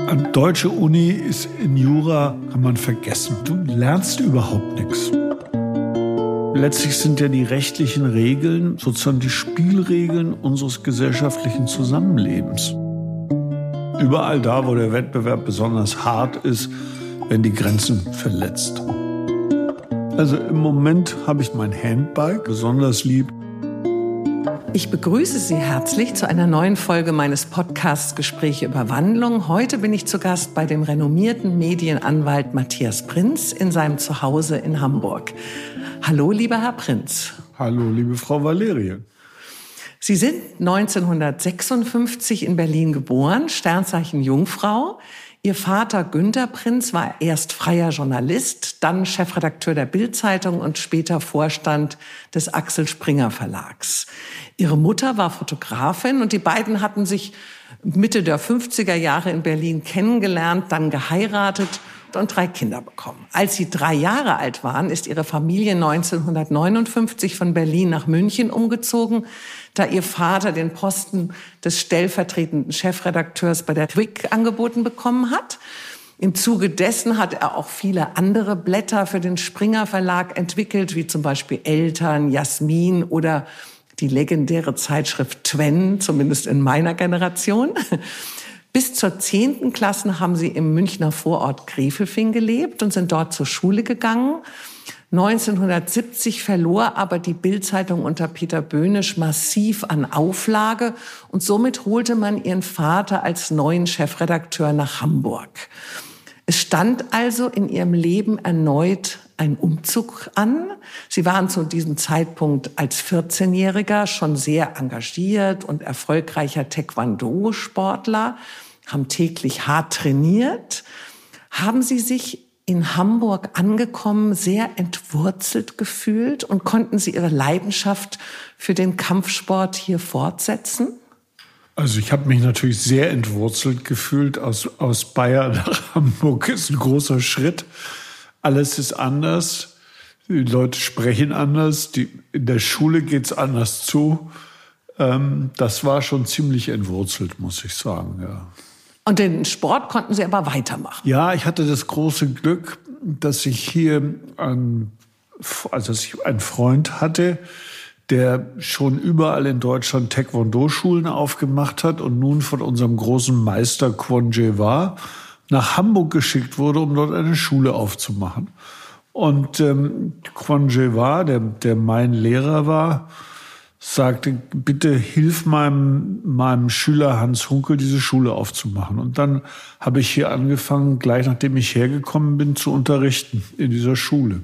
An deutsche Uni ist in Jura, kann man vergessen. Du lernst überhaupt nichts. Letztlich sind ja die rechtlichen Regeln sozusagen die Spielregeln unseres gesellschaftlichen Zusammenlebens. Überall da, wo der Wettbewerb besonders hart ist, werden die Grenzen verletzt. Also im Moment habe ich mein Handbike besonders lieb. Ich begrüße Sie herzlich zu einer neuen Folge meines Podcasts Gespräche über Wandlung. Heute bin ich zu Gast bei dem renommierten Medienanwalt Matthias Prinz in seinem Zuhause in Hamburg. Hallo, lieber Herr Prinz. Hallo, liebe Frau Valerie. Sie sind 1956 in Berlin geboren, Sternzeichen Jungfrau. Ihr Vater Günter Prinz war erst freier Journalist, dann Chefredakteur der Bild-Zeitung und später Vorstand des Axel Springer Verlags. Ihre Mutter war Fotografin und die beiden hatten sich Mitte der 50er Jahre in Berlin kennengelernt, dann geheiratet und 3 Kinder bekommen. Als sie 3 Jahre alt waren, ist ihre Familie 1959 von Berlin nach München umgezogen, da ihr Vater den Posten des stellvertretenden Chefredakteurs bei der Quick angeboten bekommen hat. Im Zuge dessen hat er auch viele andere Blätter für den Springer Verlag entwickelt, wie zum Beispiel Eltern, Jasmin oder die legendäre Zeitschrift Twen, zumindest in meiner Generation. Bis zur 10. Klasse haben sie im Münchner Vorort Gräfelfing gelebt und sind dort zur Schule gegangen. 1970 verlor aber die Bild-Zeitung unter Peter Böhnisch massiv an Auflage und somit holte man ihren Vater als neuen Chefredakteur nach Hamburg. Es stand also in ihrem Leben erneut ein Umzug an. Sie waren zu diesem Zeitpunkt als 14-Jähriger schon sehr engagiert und erfolgreicher Taekwondo-Sportler, haben täglich hart trainiert. Haben Sie sich in Hamburg angekommen sehr entwurzelt gefühlt und konnten Sie Ihre Leidenschaft für den Kampfsport hier fortsetzen? Also ich habe mich natürlich sehr entwurzelt gefühlt. Aus Bayern nach Hamburg ist ein großer Schritt. Alles ist anders. Die Leute sprechen anders. In der Schule geht's anders zu. Das war schon ziemlich entwurzelt, muss ich sagen, ja. Und den Sport konnten Sie aber weitermachen? Ja, ich hatte das große Glück, dass ich hier einen Freund hatte, der schon überall in Deutschland Taekwondo-Schulen aufgemacht hat und nun von unserem großen Meister Kwon Jae-wha nach Hamburg geschickt wurde, um dort eine Schule aufzumachen. Und Kwon Jae-wha, der mein Lehrer war, sagte, bitte hilf meinem Schüler Hans Hunkel, diese Schule aufzumachen. Und dann habe ich hier angefangen, gleich nachdem ich hergekommen bin, zu unterrichten in dieser Schule.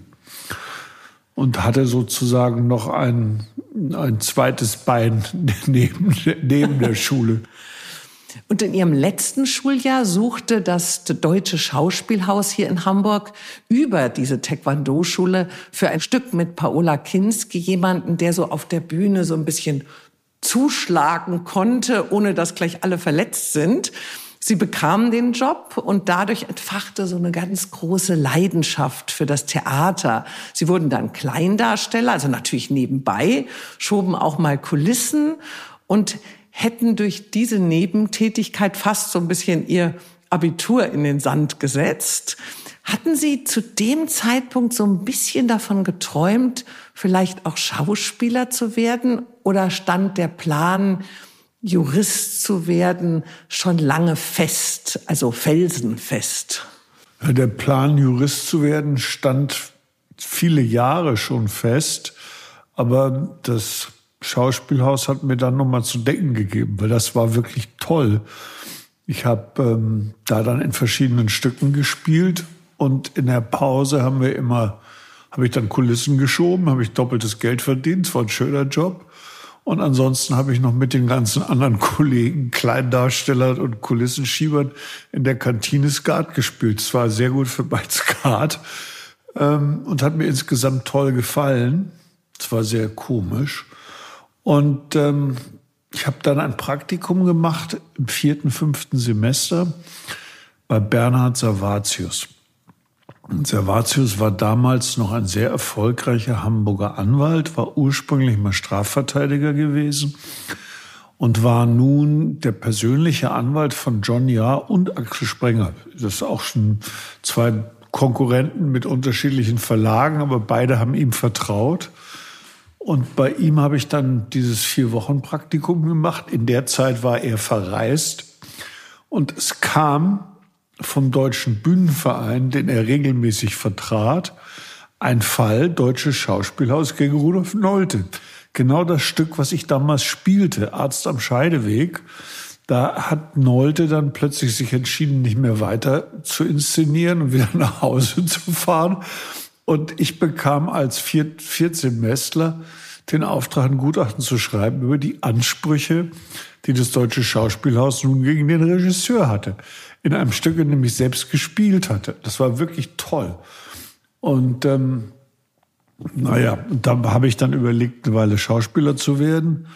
Und hatte sozusagen noch ein zweites Bein neben der Schule. Und in Ihrem letzten Schuljahr suchte das Deutsche Schauspielhaus hier in Hamburg über diese Taekwondo-Schule für ein Stück mit Paola Kinski jemanden, der so auf der Bühne so ein bisschen zuschlagen konnte, ohne dass gleich alle verletzt sind. Sie bekamen den Job und dadurch entfachte so eine ganz große Leidenschaft für das Theater. Sie wurden dann Kleindarsteller, also natürlich nebenbei, schoben auch mal Kulissen und hätten durch diese Nebentätigkeit fast so ein bisschen ihr Abitur in den Sand gesetzt. Hatten Sie zu dem Zeitpunkt so ein bisschen davon geträumt, vielleicht auch Schauspieler zu werden? Oder stand der Plan, Jurist zu werden, schon lange fest, also felsenfest? Der Plan, Jurist zu werden, stand viele Jahre schon fest. Aber das Schauspielhaus hat mir dann nochmal zu denken gegeben, weil das war wirklich toll. Ich habe da dann in verschiedenen Stücken gespielt und in der Pause habe ich dann Kulissen geschoben, habe ich doppeltes Geld verdient, es war ein schöner Job. Und ansonsten habe ich noch mit den ganzen anderen Kollegen, Kleindarstellern und Kulissenschiebern in der Kantine Skat gespielt. Es war sehr gut für mein Skat und hat mir insgesamt toll gefallen. Es war sehr komisch. Und ich habe dann ein Praktikum gemacht im 4., 5. Semester bei Bernhard Servatius. Und Servatius war damals noch ein sehr erfolgreicher Hamburger Anwalt, war ursprünglich mal Strafverteidiger gewesen und war nun der persönliche Anwalt von John Jahr und Axel Springer. Das ist auch schon 2 Konkurrenten mit unterschiedlichen Verlagen, aber beide haben ihm vertraut. Und bei ihm habe ich dann dieses 4-Wochen-Praktikum gemacht. In der Zeit war er verreist. Und es kam vom Deutschen Bühnenverein, den er regelmäßig vertrat, ein Fall Deutsches Schauspielhaus gegen Rudolf Nolte. Genau das Stück, was ich damals spielte, Arzt am Scheideweg. Da hat Nolte dann plötzlich sich entschieden, nicht mehr weiter zu inszenieren und wieder nach Hause zu fahren. Und ich bekam als Viertsemestler den Auftrag, ein Gutachten zu schreiben über die Ansprüche, die das Deutsche Schauspielhaus nun gegen den Regisseur hatte. In einem Stück, in dem ich selbst gespielt hatte. Das war wirklich toll. Und und da habe ich dann überlegt, eine Weile Schauspieler zu werden.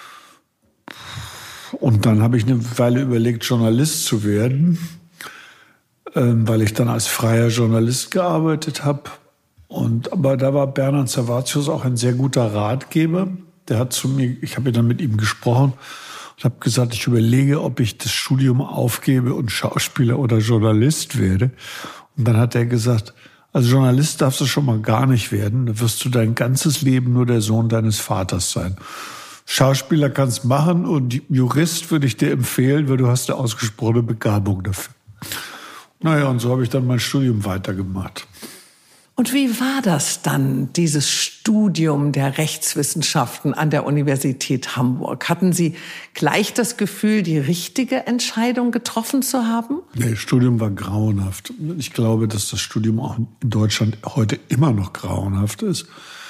Und dann habe ich eine Weile überlegt, Journalist zu werden, weil ich dann als freier Journalist gearbeitet habe. Aber da war Bernhard Servatius auch ein sehr guter Ratgeber. Der hat zu mir, ich habe dann mit ihm gesprochen und habe gesagt, ich überlege, ob ich das Studium aufgebe und Schauspieler oder Journalist werde. Und dann hat er gesagt, also Journalist darfst du schon mal gar nicht werden. Da wirst du dein ganzes Leben nur der Sohn deines Vaters sein. Schauspieler kannst machen und Jurist würde ich dir empfehlen, weil du hast eine ausgesprochene Begabung dafür. Und so habe ich dann mein Studium weitergemacht. Und wie war das dann, dieses Studium der Rechtswissenschaften an der Universität Hamburg? Hatten Sie gleich das Gefühl, die richtige Entscheidung getroffen zu haben? Nee, das Studium war grauenhaft. Ich glaube, dass das Studium auch in Deutschland heute immer noch grauenhaft ist.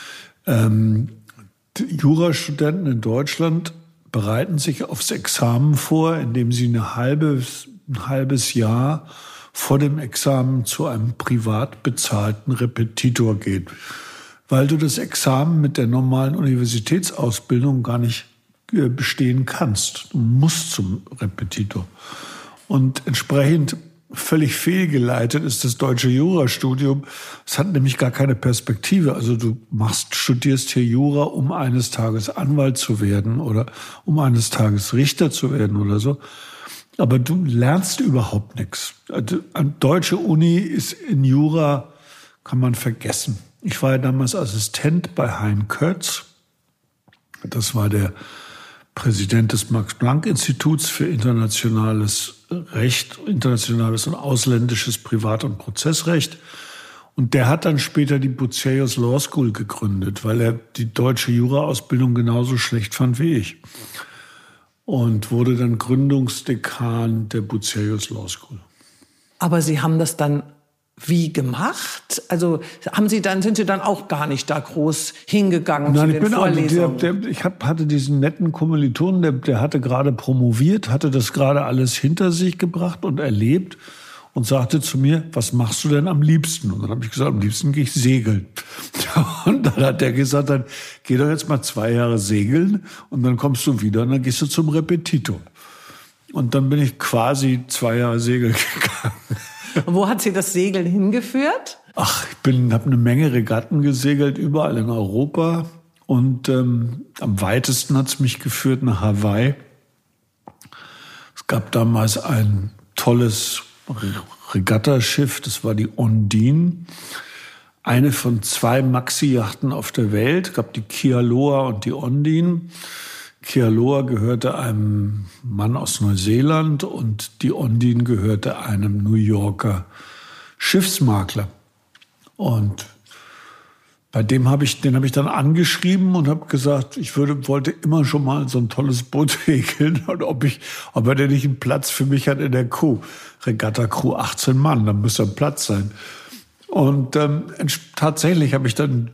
Die Jurastudenten in Deutschland bereiten sich aufs Examen vor, indem sie ein halbes Jahr vor dem Examen zu einem privat bezahlten Repetitor gehen. Weil du das Examen mit der normalen Universitätsausbildung gar nicht bestehen kannst. Du musst zum Repetitor. Und entsprechend völlig fehlgeleitet ist das deutsche Jurastudium. Es hat nämlich gar keine Perspektive. Also du studierst hier Jura, um eines Tages Anwalt zu werden oder um eines Tages Richter zu werden oder so. Aber du lernst überhaupt nichts. Eine deutsche Uni ist in Jura, kann man vergessen. Ich war ja damals Assistent bei Hein Kötz. Das war der Präsident des Max-Planck-Instituts für internationales Recht, internationales und ausländisches Privat- und Prozessrecht. Und der hat dann später die Bucerius Law School gegründet, weil er die deutsche Jura-Ausbildung genauso schlecht fand wie ich. Und wurde dann Gründungsdekan der Bucerius Law School. Aber Sie haben das dann wie gemacht? Also sind Sie dann auch gar nicht da groß hingegangen zu den Vorlesungen? Ich hatte diesen netten Kommilitonen, der hatte gerade promoviert, hatte das gerade alles hinter sich gebracht und erlebt und sagte zu mir, was machst du denn am liebsten? Und dann habe ich gesagt, am liebsten gehe ich segeln. Und dann hat der gesagt, dann geh doch jetzt mal 2 Jahre segeln und dann kommst du wieder und dann gehst du zum Repetitor. Und dann bin ich quasi 2 Jahre segeln gegangen. Und wo hat Sie das Segeln hingeführt? Ach, ich habe eine Menge Regatten gesegelt, überall in Europa. Und am weitesten hat es mich geführt nach Hawaii. Es gab damals ein tolles Regattaschiff, das war die Ondine. Eine von 2 Maxi-Yachten auf der Welt. Es gab die Kealoha und die Ondine. Kealoha gehörte einem Mann aus Neuseeland und die Ondine gehörte einem New Yorker Schiffsmakler. Und bei den habe ich dann angeschrieben und habe gesagt, ich wollte immer schon mal so ein tolles Boot segeln und ob er denn nicht einen Platz für mich hat in der Crew. Regatta-Crew 18 Mann, da müsste ein Platz sein. Und tatsächlich habe ich dann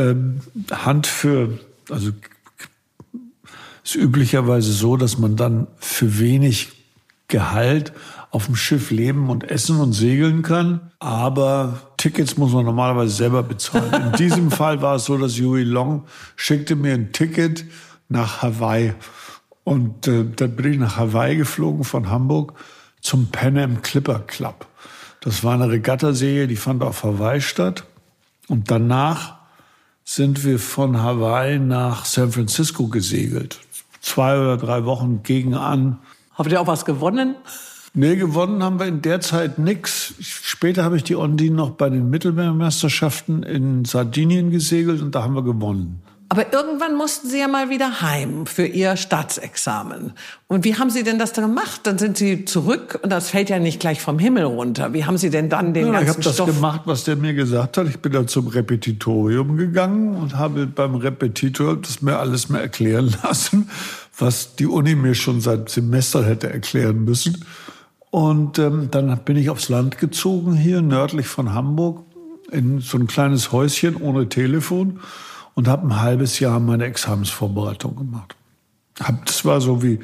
also ist üblicherweise so, dass man dann für wenig Gehalt auf dem Schiff leben und essen und segeln kann. Aber Tickets muss man normalerweise selber bezahlen. In diesem Fall war es so, dass Huey Long schickte mir ein Ticket nach Hawaii. Und dann bin ich nach Hawaii geflogen von Hamburg zum Pan Am Clipper Club. Das war eine Regattaserie, die fand auf Hawaii statt. Und danach sind wir von Hawaii nach San Francisco gesegelt. 2 oder 3 Wochen gegen an. Habt ihr auch was gewonnen? Nee, gewonnen haben wir in der Zeit nix. Später habe ich die Ondine noch bei den Mittelmeermeisterschaften in Sardinien gesegelt und da haben wir gewonnen. Aber irgendwann mussten Sie ja mal wieder heim für Ihr Staatsexamen. Und wie haben Sie denn das dann gemacht? Dann sind Sie zurück und das fällt ja nicht gleich vom Himmel runter. Wie haben Sie denn dann den ganzen Stoff... Ich habe das gemacht, was der mir gesagt hat. Ich bin dann zum Repetitorium gegangen und habe beim Repetitor das mir alles mehr erklären lassen, was die Uni mir schon seit Semestern hätte erklären müssen. Und dann bin ich aufs Land gezogen, hier nördlich von Hamburg, in so ein kleines Häuschen ohne Telefon und habe ein halbes Jahr meine Examensvorbereitung gemacht. Das war so wie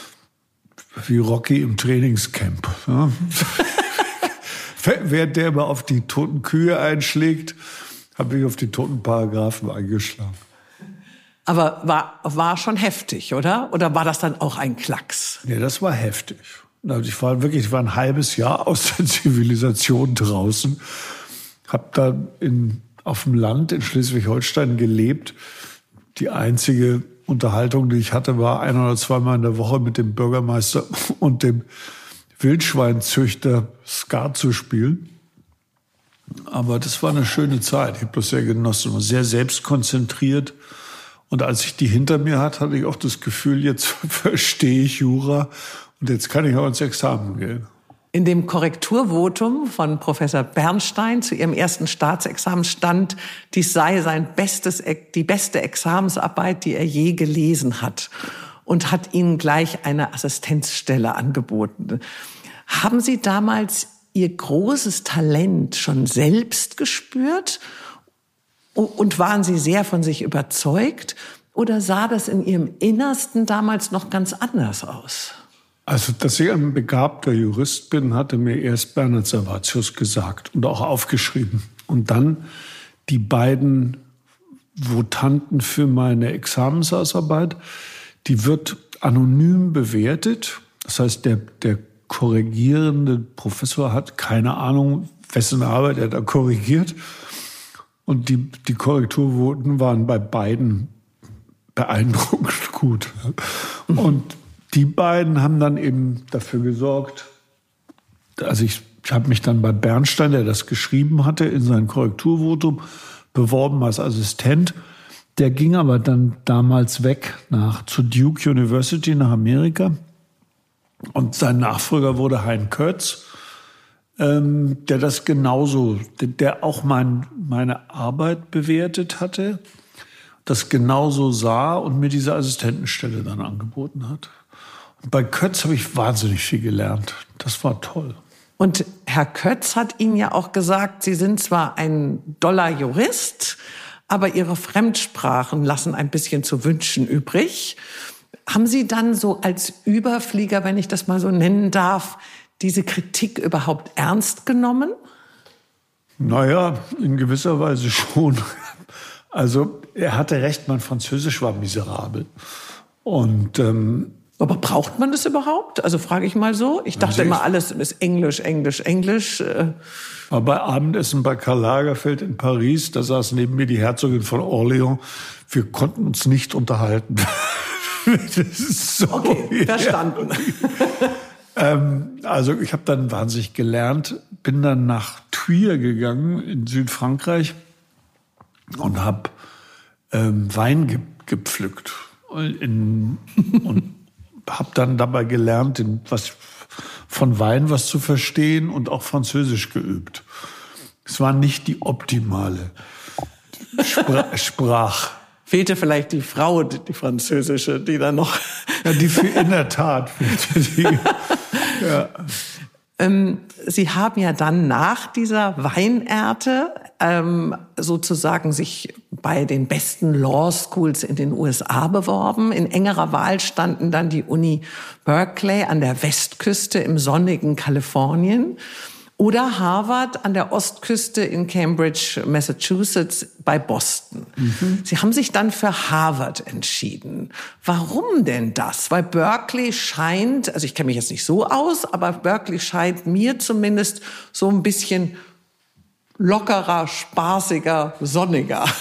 Rocky im Trainingscamp. Ja. Während der immer auf die toten Kühe einschlägt, habe ich auf die toten Paragraphen eingeschlagen. Aber war schon heftig, oder? Oder war das dann auch ein Klacks? Nee, das war heftig. Also ich war ein halbes Jahr aus der Zivilisation draußen, habe da auf dem Land in Schleswig-Holstein gelebt. Die einzige Unterhaltung, die ich hatte, war 1 oder 2 Mal in der Woche mit dem Bürgermeister und dem Wildschweinzüchter Skat zu spielen. Aber das war eine schöne Zeit. Ich habe das sehr genossen, war sehr selbstkonzentriert. Und als ich die hinter mir hatte ich auch das Gefühl, jetzt verstehe ich Jura. Und jetzt kann ich auch ins Examen gehen. In dem Korrekturvotum von Professor Bernstein zu Ihrem ersten Staatsexamen stand, dies sei die beste Examensarbeit, die er je gelesen hat. Und hat Ihnen gleich eine Assistenzstelle angeboten. Haben Sie damals Ihr großes Talent schon selbst gespürt? Und waren Sie sehr von sich überzeugt? Oder sah das in Ihrem Innersten damals noch ganz anders aus? Also, dass ich ein begabter Jurist bin, hatte mir erst Bernhard Servatius gesagt und auch aufgeschrieben. Und dann die beiden Votanten für meine Examensausarbeit, die wird anonym bewertet. Das heißt, der korrigierende Professor hat keine Ahnung, wessen Arbeit er da korrigiert. Und die Korrekturvoten waren bei beiden beeindruckend gut. Und die beiden haben dann eben dafür gesorgt, also ich habe mich dann bei Bernstein, der das geschrieben hatte, in sein Korrekturvotum beworben als Assistent. Der ging aber dann damals weg zu Duke University nach Amerika. Und sein Nachfolger wurde Hein Kötz, der das genauso, der auch meine Arbeit bewertet hatte, das genauso sah und mir diese Assistentenstelle dann angeboten hat. Und bei Kötz habe ich wahnsinnig viel gelernt. Das war toll. Und Herr Kötz hat Ihnen ja auch gesagt, Sie sind zwar ein doller Jurist, aber Ihre Fremdsprachen lassen ein bisschen zu wünschen übrig. Haben Sie dann so als Überflieger, wenn ich das mal so nennen darf, diese Kritik überhaupt ernst genommen? Naja, in gewisser Weise schon. Also er hatte recht, mein Französisch war miserabel. Und aber braucht man das überhaupt? Also frage ich mal so. Ich dachte immer, alles ist Englisch, Englisch, Englisch. Aber bei Abendessen bei Karl Lagerfeld in Paris, da saß neben mir die Herzogin von Orléans. Wir konnten uns nicht unterhalten. Das ist so, okay, verstanden. Ja. Also ich habe dann wahnsinnig gelernt, bin dann nach Thuir gegangen in Südfrankreich und habe Wein gepflückt und habe dann dabei gelernt, von Wein was zu verstehen und auch Französisch geübt. Es war nicht die optimale Sprache. Fehlte vielleicht die Frau, die französische, die dann noch... Ja, in der Tat fehlte die. Ja. Sie haben ja dann nach dieser Weinernte sozusagen sich bei den besten Law Schools in den USA beworben. In engerer Wahl standen dann die Uni Berkeley an der Westküste im sonnigen Kalifornien oder Harvard an der Ostküste in Cambridge, Massachusetts bei Boston. Mhm. Sie haben sich dann für Harvard entschieden. Warum denn das? Weil Berkeley scheint, also ich kenne mich jetzt nicht so aus, aber Berkeley scheint mir zumindest so ein bisschen lockerer, spaßiger, sonniger.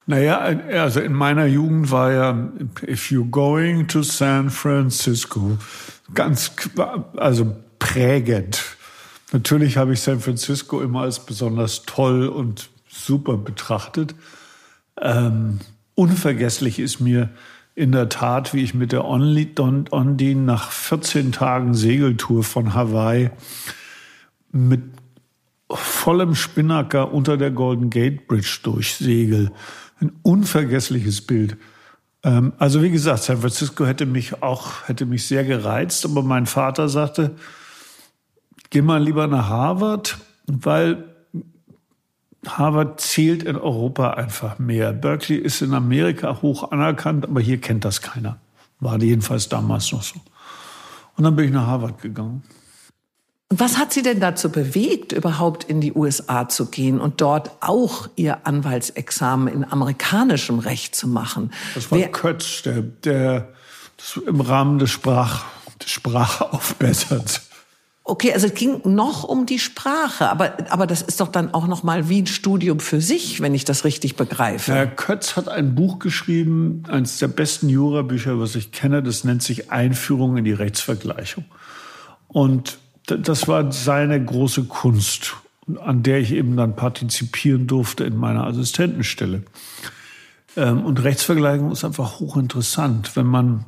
Naja, also in meiner Jugend war ja If you're going to San Francisco also prägend. Natürlich habe ich San Francisco immer als besonders toll und super betrachtet. Unvergesslich ist mir in der Tat, wie ich mit der Ondine nach 14 Tagen Segeltour von Hawaii mit vollem Spinnaker unter der Golden Gate Bridge durchsegel. Ein unvergessliches Bild. Also wie gesagt, San Francisco hätte mich sehr gereizt, aber mein Vater sagte, geh mal lieber nach Harvard, weil Harvard zählt in Europa einfach mehr. Berkeley ist in Amerika hoch anerkannt, aber hier kennt das keiner. War jedenfalls damals noch so. Und dann bin ich nach Harvard gegangen. Und was hat Sie denn dazu bewegt, überhaupt in die USA zu gehen und dort auch Ihr Anwaltsexamen in amerikanischem Recht zu machen? Das war Kötz, der im Rahmen des Sprachaufbesserns. Okay, also es ging noch um die Sprache, aber das ist doch dann auch noch mal wie ein Studium für sich, wenn ich das richtig begreife. Herr Kötz hat ein Buch geschrieben, eines der besten Jurabücher, was ich kenne, das nennt sich Einführung in die Rechtsvergleichung. Und das war seine große Kunst, an der ich eben dann partizipieren durfte in meiner Assistentenstelle. Und Rechtsvergleichung ist einfach hochinteressant, wenn man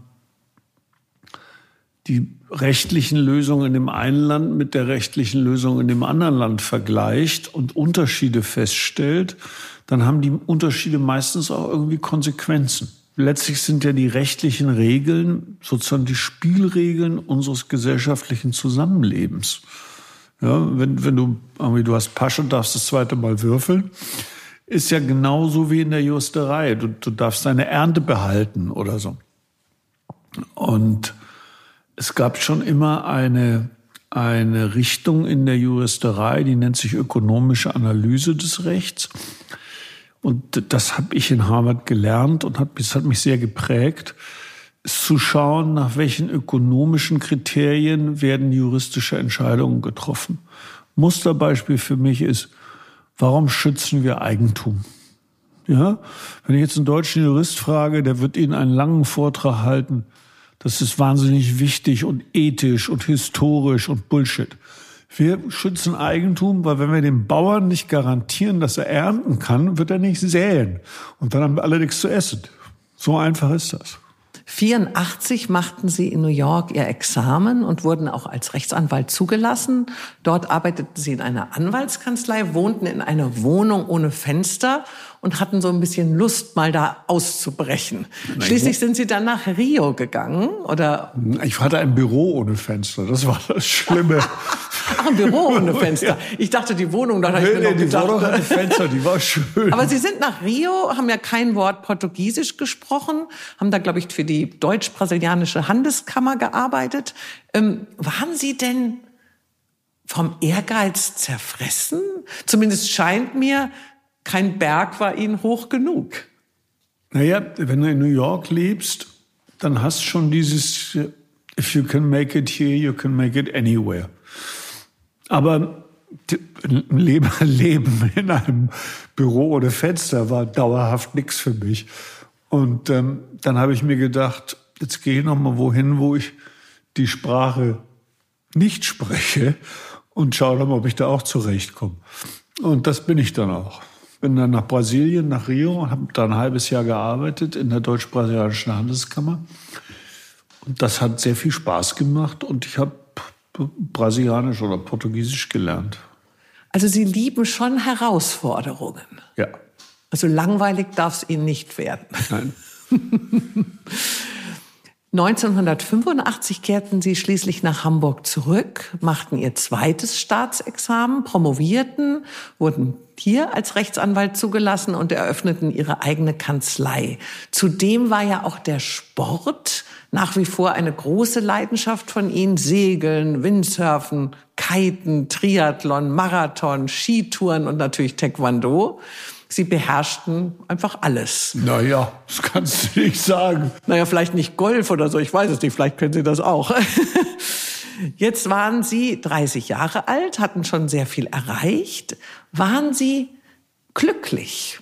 die rechtlichen Lösungen in dem einen Land mit der rechtlichen Lösung in dem anderen Land vergleicht und Unterschiede feststellt, dann haben die Unterschiede meistens auch irgendwie Konsequenzen. Letztlich sind ja die rechtlichen Regeln sozusagen die Spielregeln unseres gesellschaftlichen Zusammenlebens. Ja, wenn du hast Pasche und darfst das zweite Mal würfeln, ist ja genauso wie in der Juristerei. Du darfst deine Ernte behalten oder so. Und es gab schon immer eine Richtung in der Juristerei, die nennt sich ökonomische Analyse des Rechts. Und das habe ich in Harvard gelernt und das hat mich sehr geprägt, zu schauen, nach welchen ökonomischen Kriterien werden juristische Entscheidungen getroffen. Musterbeispiel für mich ist, warum schützen wir Eigentum? Ja, wenn ich jetzt einen deutschen Jurist frage, der wird Ihnen einen langen Vortrag halten, das ist wahnsinnig wichtig und ethisch und historisch und Bullshit. Wir schützen Eigentum, weil wenn wir dem Bauern nicht garantieren, dass er ernten kann, wird er nicht säen. Und dann haben wir alle nichts zu essen. So einfach ist das. 1984 machten Sie in New York Ihr Examen und wurden auch als Rechtsanwalt zugelassen. Dort arbeiteten Sie in einer Anwaltskanzlei, wohnten in einer Wohnung ohne Fenster und hatten so ein bisschen Lust, mal da auszubrechen. Schließlich sind Sie dann nach Rio gegangen, oder? Ich hatte ein Büro ohne Fenster, das war das Schlimme. Ach, ein Büro ohne Fenster. Ich dachte, die Wohnung, da habe ich mir noch gedacht. Die Wohnung hatte Fenster, die war schön. Aber Sie sind nach Rio, haben ja kein Wort Portugiesisch gesprochen, haben da, glaube ich, für die deutsch-brasilianische Handelskammer gearbeitet. Waren Sie denn vom Ehrgeiz zerfressen? Zumindest scheint mir, kein Berg war Ihnen hoch genug. Naja, wenn du in New York lebst, dann hast du schon dieses If you can make it here, you can make it anywhere. Aber Leben in einem Büro ohne Fenster war dauerhaft nichts für mich. Und dann habe ich mir gedacht, jetzt gehe ich noch mal wohin, wo ich die Sprache nicht spreche und schaue dann mal, ob ich da auch zurechtkomme. Und das bin ich dann auch. Bin dann nach Brasilien, nach Rio, habe da ein halbes Jahr gearbeitet in der deutsch-brasilianischen Handelskammer. Und das hat sehr viel Spaß gemacht und ich habe Brasilianisch oder Portugiesisch gelernt. Also Sie lieben schon Herausforderungen. Ja. Also langweilig darf es Ihnen nicht werden. Nein. 1985 kehrten Sie schließlich nach Hamburg zurück, machten Ihr zweites Staatsexamen, promovierten, wurden hier als Rechtsanwalt zugelassen und eröffneten Ihre eigene Kanzlei. Zudem war ja auch der Sport nach wie vor eine große Leidenschaft von Ihnen. Segeln, Windsurfen, Kiten, Triathlon, Marathon, Skitouren und natürlich Taekwondo. Sie beherrschten einfach alles. Naja, das kannst du nicht sagen. Naja, vielleicht nicht Golf oder so, ich weiß es nicht, vielleicht können Sie das auch. Jetzt waren Sie 30 Jahre alt, hatten schon sehr viel erreicht. Waren Sie glücklich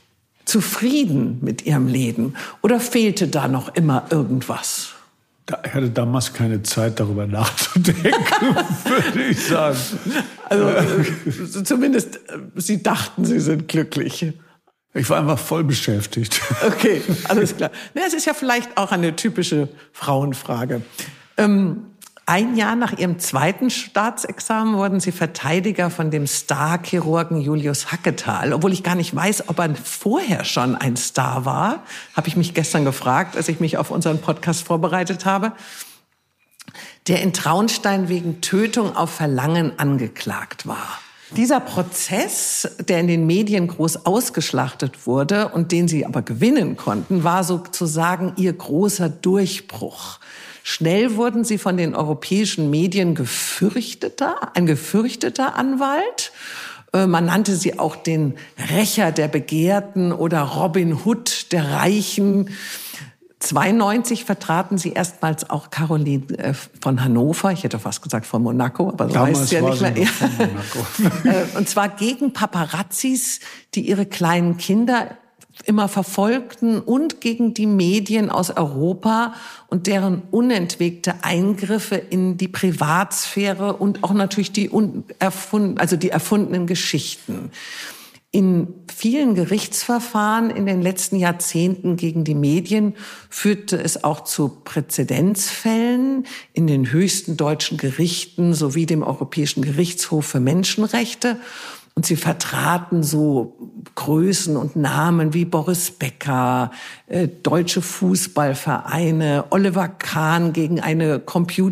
zufrieden mit ihrem Leben? Oder fehlte da noch immer irgendwas? Ich hatte damals keine Zeit, darüber nachzudenken, würde ich sagen. Also zumindest Sie dachten, Sie sind glücklich. Ich war einfach voll beschäftigt. Okay, alles klar. Es ist ja vielleicht auch eine typische Frauenfrage. Ein Jahr nach Ihrem zweiten Staatsexamen wurden Sie Verteidiger von dem Star-Chirurgen Julius Hacketal. Obwohl ich gar nicht weiß, ob er vorher schon ein Star war, habe ich mich gestern gefragt, als ich mich auf unseren Podcast vorbereitet habe. Der in Traunstein wegen Tötung auf Verlangen angeklagt war. Dieser Prozess, der in den Medien groß ausgeschlachtet wurde und den Sie aber gewinnen konnten, war sozusagen Ihr großer Durchbruch. Schnell wurden Sie von den europäischen Medien ein gefürchteter Anwalt. Man nannte Sie auch den Rächer der Begehrten oder Robin Hood der Reichen. 1992 vertraten Sie erstmals auch Caroline von Hannover, ich hätte fast gesagt von Monaco, aber so heißt es ja nicht mehr. Und zwar gegen Paparazzis, die ihre kleinen Kinder immer verfolgten, und gegen die Medien aus Europa und deren unentwegte Eingriffe in die Privatsphäre und auch natürlich die erfundenen Geschichten. In vielen Gerichtsverfahren in den letzten Jahrzehnten gegen die Medien führte es auch zu Präzedenzfällen in den höchsten deutschen Gerichten sowie dem Europäischen Gerichtshof für Menschenrechte. Und sie vertraten so Größen und Namen wie Boris Becker, deutsche Fußballvereine, Oliver Kahn gegen einen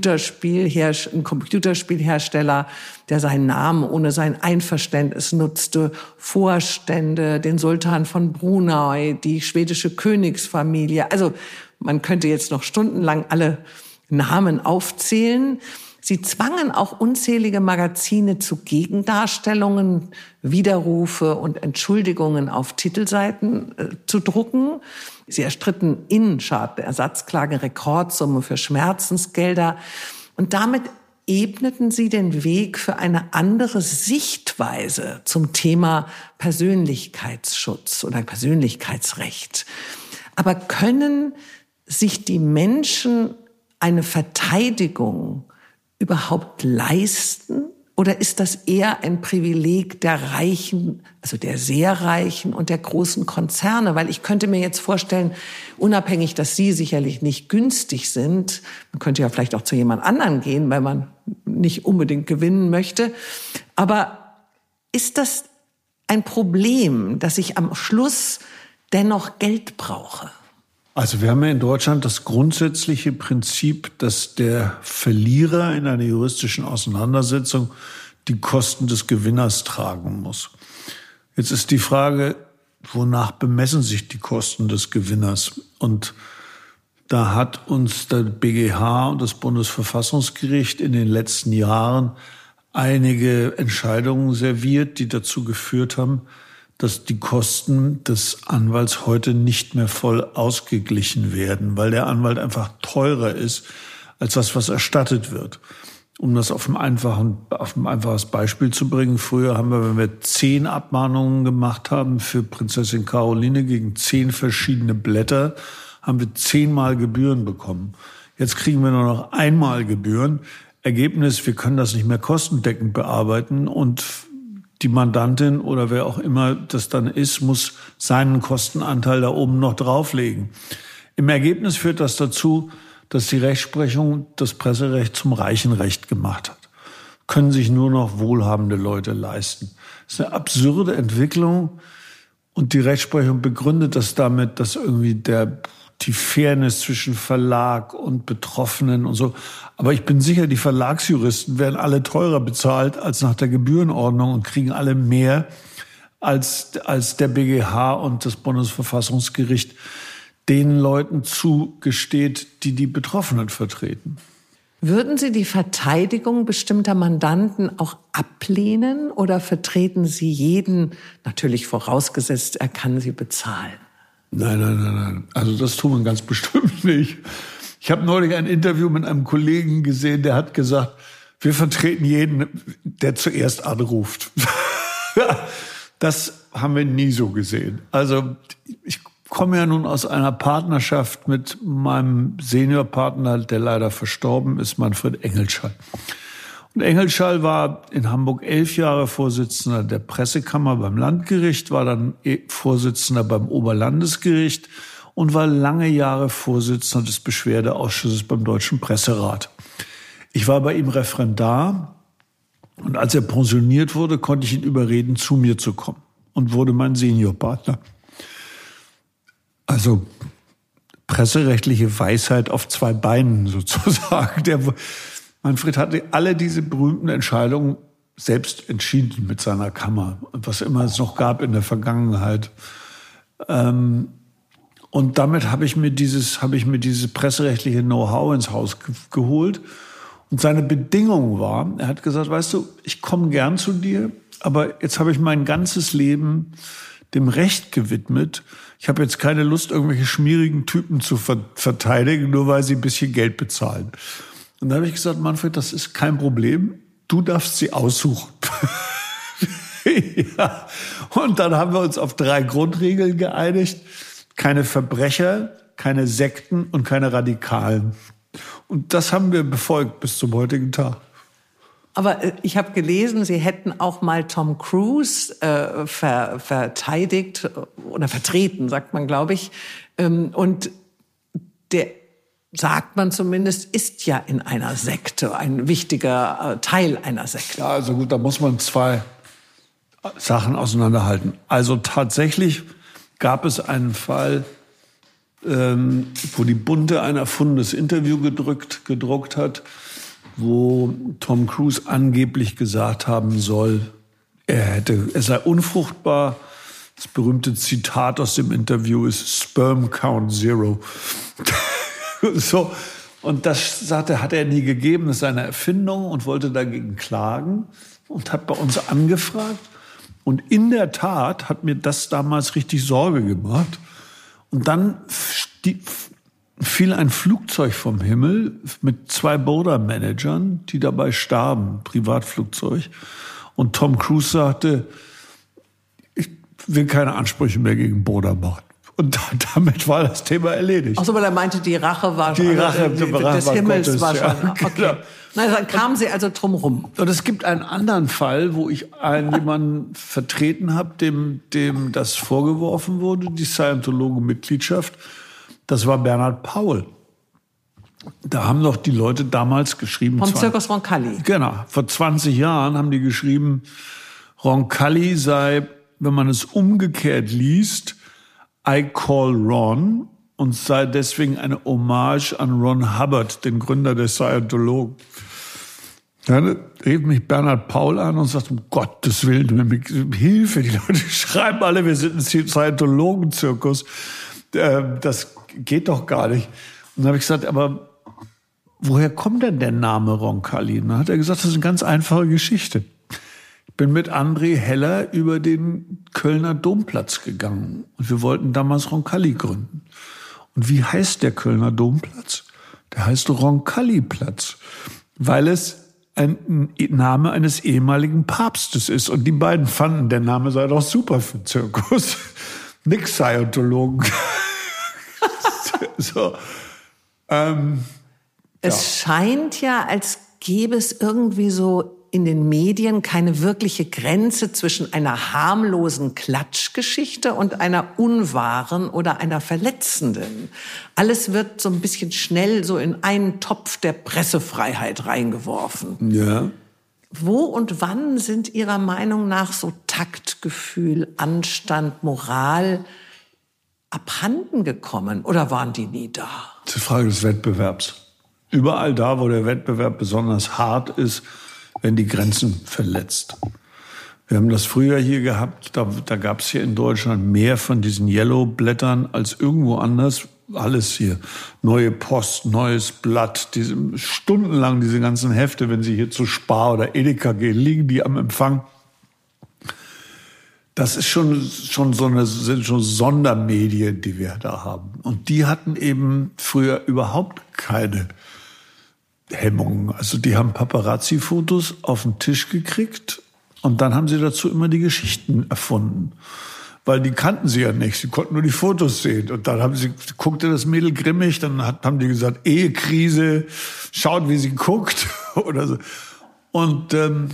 Computerspielhersteller, der seinen Namen ohne sein Einverständnis nutzte, Vorstände, den Sultan von Brunei, die schwedische Königsfamilie. Also man könnte jetzt noch stundenlang alle Namen aufzählen. Sie zwangen auch unzählige Magazine zu Gegendarstellungen, Widerrufe und Entschuldigungen auf Titelseiten zu drucken. Sie erstritten in Schadenersatzklage Rekordsumme für Schmerzensgelder. Und damit ebneten sie den Weg für eine andere Sichtweise zum Thema Persönlichkeitsschutz oder Persönlichkeitsrecht. Aber können sich die Menschen eine Verteidigung überhaupt leisten? Oder ist das eher ein Privileg der Reichen, also der sehr Reichen und der großen Konzerne? Weil ich könnte mir jetzt vorstellen, unabhängig, dass Sie sicherlich nicht günstig sind, man könnte ja vielleicht auch zu jemand anderen gehen, weil man nicht unbedingt gewinnen möchte. Aber ist das ein Problem, dass ich am Schluss dennoch Geld brauche? Also wir haben ja in Deutschland das grundsätzliche Prinzip, dass der Verlierer in einer juristischen Auseinandersetzung die Kosten des Gewinners tragen muss. Jetzt ist die Frage, wonach bemessen sich die Kosten des Gewinners? Und da hat uns der BGH und das Bundesverfassungsgericht in den letzten Jahren einige Entscheidungen serviert, die dazu geführt haben, dass die Kosten des Anwalts heute nicht mehr voll ausgeglichen werden, weil der Anwalt einfach teurer ist als das, was erstattet wird. Um das auf ein einfaches Beispiel zu bringen: Früher haben wir, wenn wir 10 Abmahnungen gemacht haben für Prinzessin Caroline gegen 10 verschiedene Blätter, haben wir 10-mal Gebühren bekommen. Jetzt kriegen wir nur noch einmal Gebühren. Ergebnis: Wir können das nicht mehr kostendeckend bearbeiten und die Mandantin oder wer auch immer das dann ist, muss seinen Kostenanteil da oben noch drauflegen. Im Ergebnis führt das dazu, dass die Rechtsprechung das Presserecht zum Reichenrecht gemacht hat. Können sich nur noch wohlhabende Leute leisten. Das ist eine absurde Entwicklung und die Rechtsprechung begründet das damit, dass irgendwie die Fairness zwischen Verlag und Betroffenen und so. Aber ich bin sicher, die Verlagsjuristen werden alle teurer bezahlt als nach der Gebührenordnung und kriegen alle mehr als der BGH und das Bundesverfassungsgericht den Leuten zugesteht, die Betroffenen vertreten. Würden Sie die Verteidigung bestimmter Mandanten auch ablehnen oder vertreten Sie jeden, natürlich vorausgesetzt, er kann sie bezahlen? Nein. Also das tun wir ganz bestimmt nicht. Ich habe neulich ein Interview mit einem Kollegen gesehen, der hat gesagt, wir vertreten jeden, der zuerst anruft. Das haben wir nie so gesehen. Also ich komme ja nun aus einer Partnerschaft mit meinem Seniorpartner, der leider verstorben ist, Manfred Engelschall. Und Engelschall war in Hamburg 11 Jahre Vorsitzender der Pressekammer beim Landgericht, war dann Vorsitzender beim Oberlandesgericht und war lange Jahre Vorsitzender des Beschwerdeausschusses beim Deutschen Presserat. Ich war bei ihm Referendar und als er pensioniert wurde, konnte ich ihn überreden, zu mir zu kommen und wurde mein Seniorpartner. Also presserechtliche Weisheit auf 2 Beinen sozusagen. Manfred hatte alle diese berühmten Entscheidungen selbst entschieden mit seiner Kammer, was immer es noch gab in der Vergangenheit. Und damit habe ich mir dieses presserechtliche Know-how ins Haus geholt. Und seine Bedingung war, er hat gesagt, weißt du, ich komme gern zu dir, aber jetzt habe ich mein ganzes Leben dem Recht gewidmet. Ich habe jetzt keine Lust, irgendwelche schmierigen Typen zu verteidigen, nur weil sie ein bisschen Geld bezahlen. Und da habe ich gesagt, Manfred, das ist kein Problem. Du darfst sie aussuchen. Ja. Und dann haben wir uns auf 3 Grundregeln geeinigt. Keine Verbrecher, keine Sekten und keine Radikalen. Und das haben wir befolgt bis zum heutigen Tag. Aber ich habe gelesen, Sie hätten auch mal Tom Cruise verteidigt oder vertreten, sagt man, glaube ich. Und der, sagt man zumindest, ist ja in einer Sekte, ein wichtiger Teil einer Sekte. Ja, also gut, da muss man 2 Sachen auseinanderhalten. Also tatsächlich gab es einen Fall, wo die Bunte ein erfundenes Interview gedruckt hat, wo Tom Cruise angeblich gesagt haben soll, er sei unfruchtbar. Das berühmte Zitat aus dem Interview ist Sperm Count Zero. So. Und das hat er nie gegeben, das ist seine Erfindung und wollte dagegen klagen und hat bei uns angefragt. Und in der Tat hat mir das damals richtig Sorge gemacht. Und dann fiel ein Flugzeug vom Himmel mit 2 Border-Managern, die dabei starben, Privatflugzeug. Und Tom Cruise sagte, ich will keine Ansprüche mehr gegen Border machen. Und damit war das Thema erledigt. Ach so, weil er meinte, die Rache war schon, die Rache des Himmels Gottes, war schon. Ja, Okay. genau. Na, dann kamen Sie also drum rum. Und es gibt einen anderen Fall, wo ich jemanden vertreten habe, dem das vorgeworfen wurde, die Scientologen-Mitgliedschaft. Das war Bernhard Paul. Da haben doch die Leute damals geschrieben. Vom Zirkus Roncalli. Genau. Vor 20 Jahren haben die geschrieben, Roncalli sei, wenn man es umgekehrt liest, I Call Ron, und sei deswegen eine Hommage an Ron Hubbard, den Gründer der Scientologen. Dann rief mich Bernhard Paul an und sagte, um Gottes Willen, Hilfe, die Leute schreiben alle, wir sind ein Scientologen-Zirkus. Das geht doch gar nicht. Und dann habe ich gesagt, aber woher kommt denn der Name Roncalli? Und dann hat er gesagt, das ist eine ganz einfache Geschichte. Ich bin mit André Heller über den Kölner Domplatz gegangen und wir wollten damals Roncalli gründen. Und wie heißt der Kölner Domplatz? Der heißt Roncalli-Platz, weil es ein Name eines ehemaligen Papstes ist. Und die beiden fanden, der Name sei doch super für den Zirkus. Nix Scientologen. So. Es scheint ja, als gäbe es irgendwie so in den Medien keine wirkliche Grenze zwischen einer harmlosen Klatschgeschichte und einer unwahren oder einer verletzenden. Alles wird so ein bisschen schnell so in einen Topf der Pressefreiheit reingeworfen. Ja. Wo und wann sind Ihrer Meinung nach so Taktgefühl, Anstand, Moral abhanden gekommen oder waren die nie da? Das ist die Frage des Wettbewerbs. Überall da, wo der Wettbewerb besonders hart ist, werden die Grenzen verletzt. Wir haben das früher hier gehabt, da gab es hier in Deutschland mehr von diesen Yellow-Blättern als irgendwo anders. Alles hier. Neue Post, neues Blatt, stundenlang diese ganzen Hefte, wenn Sie hier zu Spar oder Edeka gehen, liegen die am Empfang. Das ist schon sind schon Sondermedien, die wir da haben. Und die hatten eben früher überhaupt keine Hemmungen. Also die haben Paparazzi-Fotos auf den Tisch gekriegt Und dann haben sie dazu immer die Geschichten erfunden. Weil die kannten sie ja nicht, sie konnten nur die Fotos sehen. Und dann guckte das Mädel grimmig, dann haben die gesagt, Ehekrise, schaut, wie sie guckt oder so. Und und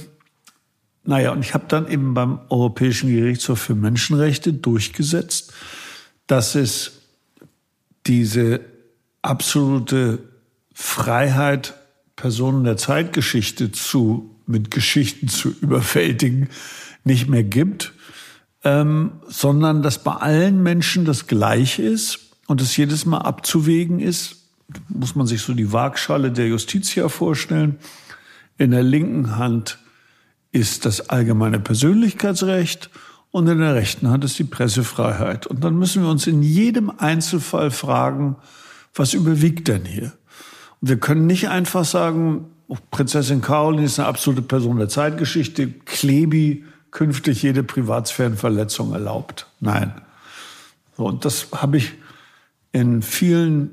ich habe dann eben beim Europäischen Gerichtshof für Menschenrechte durchgesetzt, dass es diese absolute Freiheit, Personen der Zeitgeschichte mit Geschichten zu überwältigen, nicht mehr gibt, sondern dass bei allen Menschen das Gleiche ist und es jedes Mal abzuwägen ist. Muss man sich so die Waagschale der Justitia vorstellen. In der linken Hand ist das allgemeine Persönlichkeitsrecht und in der rechten Hand ist die Pressefreiheit. Und dann müssen wir uns in jedem Einzelfall fragen, was überwiegt denn hier? Und wir können nicht einfach sagen, Prinzessin Caroline ist eine absolute Person der Zeitgeschichte, Klebi künftig jede Privatsphärenverletzung erlaubt. Nein. So, und das habe ich in vielen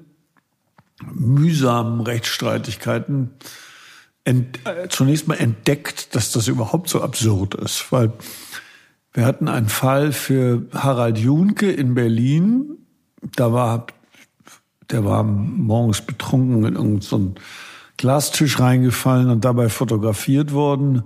mühsamen Rechtsstreitigkeiten zunächst mal entdeckt, dass das überhaupt so absurd ist. Weil wir hatten einen Fall für Harald Junke in Berlin. Der war morgens betrunken in irgendeinen so einen Glastisch reingefallen und dabei fotografiert worden.